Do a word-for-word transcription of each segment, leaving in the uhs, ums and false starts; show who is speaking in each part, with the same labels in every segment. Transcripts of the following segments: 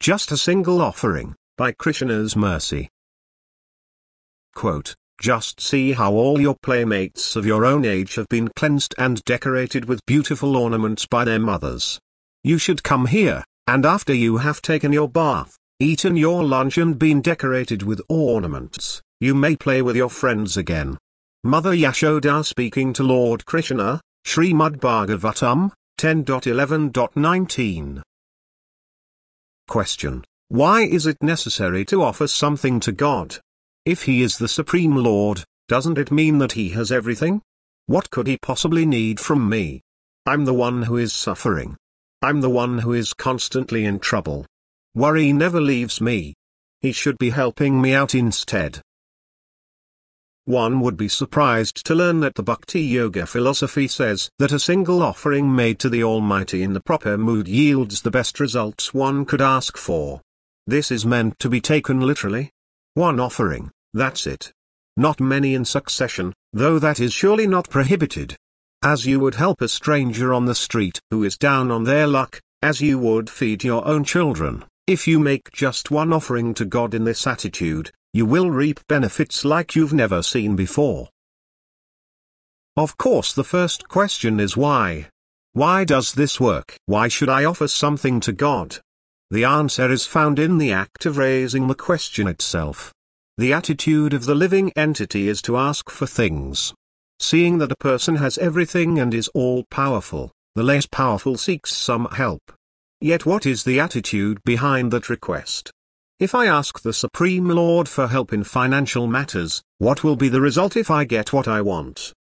Speaker 1: Just a single offering, by Krishna's mercy. Quote, just see how all your playmates of your own age have been cleansed and decorated with beautiful ornaments by their mothers. You should come here, and after you have taken your bath, eaten your lunch and been decorated with ornaments, you may play with your friends again. Mother Yashoda speaking to Lord Krishna, Srimad Bhagavatam, ten eleven nineteen. Question. Why is it necessary to offer something to God? If He is the Supreme Lord, doesn't it mean that He has everything? What could He possibly need from me? I'm the one who is suffering. I'm the one who is constantly in trouble. Worry never leaves me. He should be helping me out instead. One would be surprised to learn that the Bhakti Yoga philosophy says that a single offering made to the Almighty in the proper mood yields the best results one could ask for. This is meant to be taken literally. One offering, that's it. Not many in succession, though that is surely not prohibited. As you would help a stranger on the street who is down on their luck, as you would feed your own children, if you make just one offering to God in this attitude, you will reap benefits like you've never seen before. Of course, the first question is why? Why does this work? Why should I offer something to God? The answer is found in the act of raising the question itself. The attitude of the living entity is to ask for things. Seeing that a person has everything and is all-powerful, the less powerful seeks some help. Yet what is the attitude behind that request? If I ask the Supreme Lord for help in financial matters, what will be the result if I get what I want?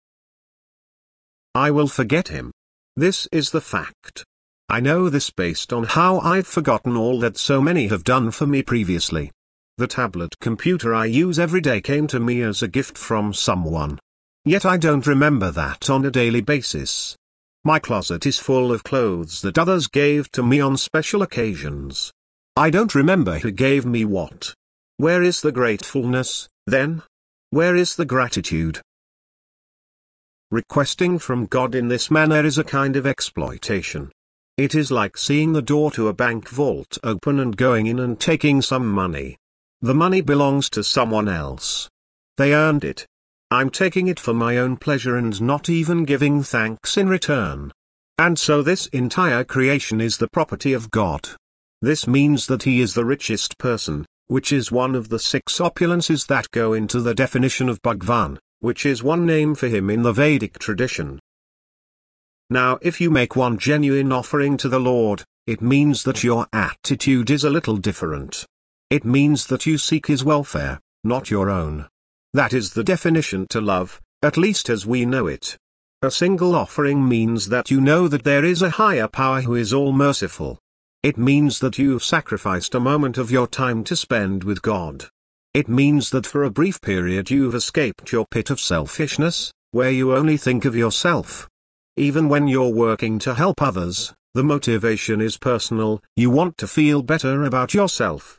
Speaker 1: I will forget Him. This is the fact. I know this based on how I've forgotten all that so many have done for me previously. The tablet computer I use every day came to me as a gift from someone. Yet I don't remember that on a daily basis. My closet is full of clothes that others gave to me on special occasions. I don't remember who gave me what. Where is the gratefulness, then? Where is the gratitude? Requesting from God in this manner is a kind of exploitation. It is like seeing the door to a bank vault open and going in and taking some money. The money belongs to someone else. They earned it. I'm taking it for my own pleasure and not even giving thanks in return. And so this entire creation is the property of God. This means that He is the richest person, which is one of the six opulences that go into the definition of Bhagwan, which is one name for Him in the Vedic tradition. Now if you make one genuine offering to the Lord, it means that your attitude is a little different. It means that you seek His welfare, not your own. That is the definition to love, at least as we know it. A single offering means that you know that there is a higher power who is all-merciful. It means that you've sacrificed a moment of your time to spend with God. It means that for a brief period you've escaped your pit of selfishness, where you only think of yourself. Even when you're working to help others, the motivation is personal, you want to feel better about yourself.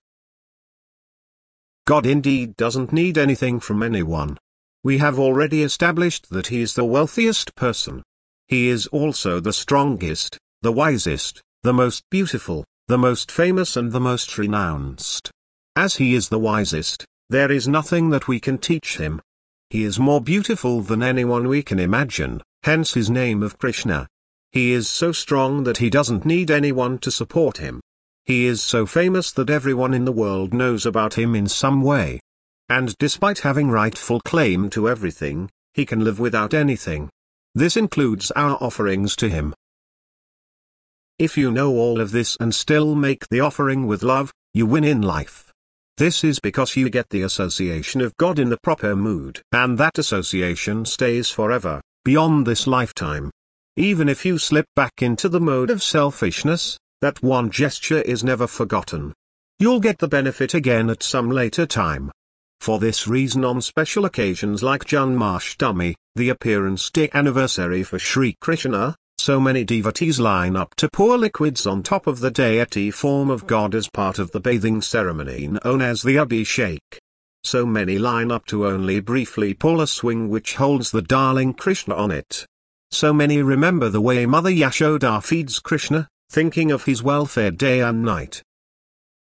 Speaker 1: God indeed doesn't need anything from anyone. We have already established that He is the wealthiest person. He is also the strongest, the wisest, the most beautiful, the most famous and the most renounced. As He is the wisest, there is nothing that we can teach Him. He is more beautiful than anyone we can imagine, hence His name of Krishna. He is so strong that He doesn't need anyone to support Him. He is so famous that everyone in the world knows about Him in some way. And despite having rightful claim to everything, He can live without anything. This includes our offerings to Him. If you know all of this and still make the offering with love, you win in life. This is because you get the association of God in the proper mood, and that association stays forever, beyond this lifetime. Even if you slip back into the mode of selfishness, that one gesture is never forgotten. You'll get the benefit again at some later time. For this reason, on special occasions like Janmashtami, the appearance day anniversary for Sri Krishna, so many devotees line up to pour liquids on top of the deity form of God as part of the bathing ceremony known as the Abhishek. So many line up to only briefly pull a swing which holds the darling Krishna on it. So many remember the way Mother Yashoda feeds Krishna, thinking of his welfare day and night.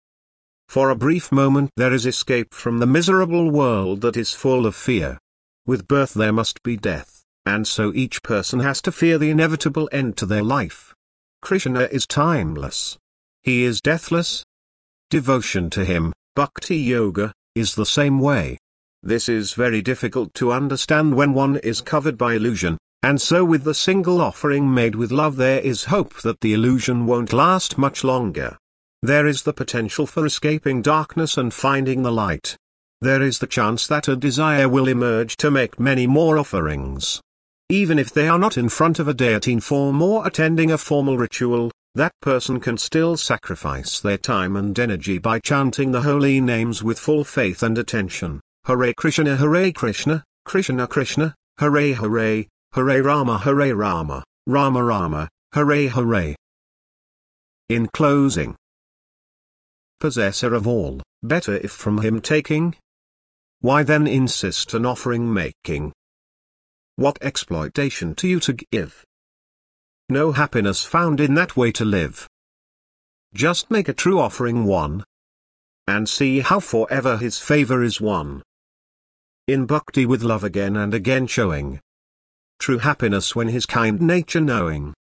Speaker 1: For a brief moment there is escape from the miserable world that is full of fear. With birth there must be death, and so each person has to fear the inevitable end to their life. Krishna is timeless. He is deathless. Devotion to him, Bhakti Yoga, is the same way. This is very difficult to understand when one is covered by illusion, and so with the single offering made with love there is hope that the illusion won't last much longer. There is the potential for escaping darkness and finding the light. There is the chance that a desire will emerge to make many more offerings. Even if they are not in front of a deity in form or attending a formal ritual, that person can still sacrifice their time and energy by chanting the holy names with full faith and attention. Hare Krishna, Hare Krishna, Krishna Krishna, Hare Hare, Hare Rama, Hare Rama, Rama Rama, Hare Hare. In closing, possessor of all, better if from him taking? Why then insist on offering making? What exploitation to you to give? No happiness found in that way to live. Just make a true offering one, and see how forever his favor is won. In bhakti with love again and again showing true happiness when his kind nature knowing.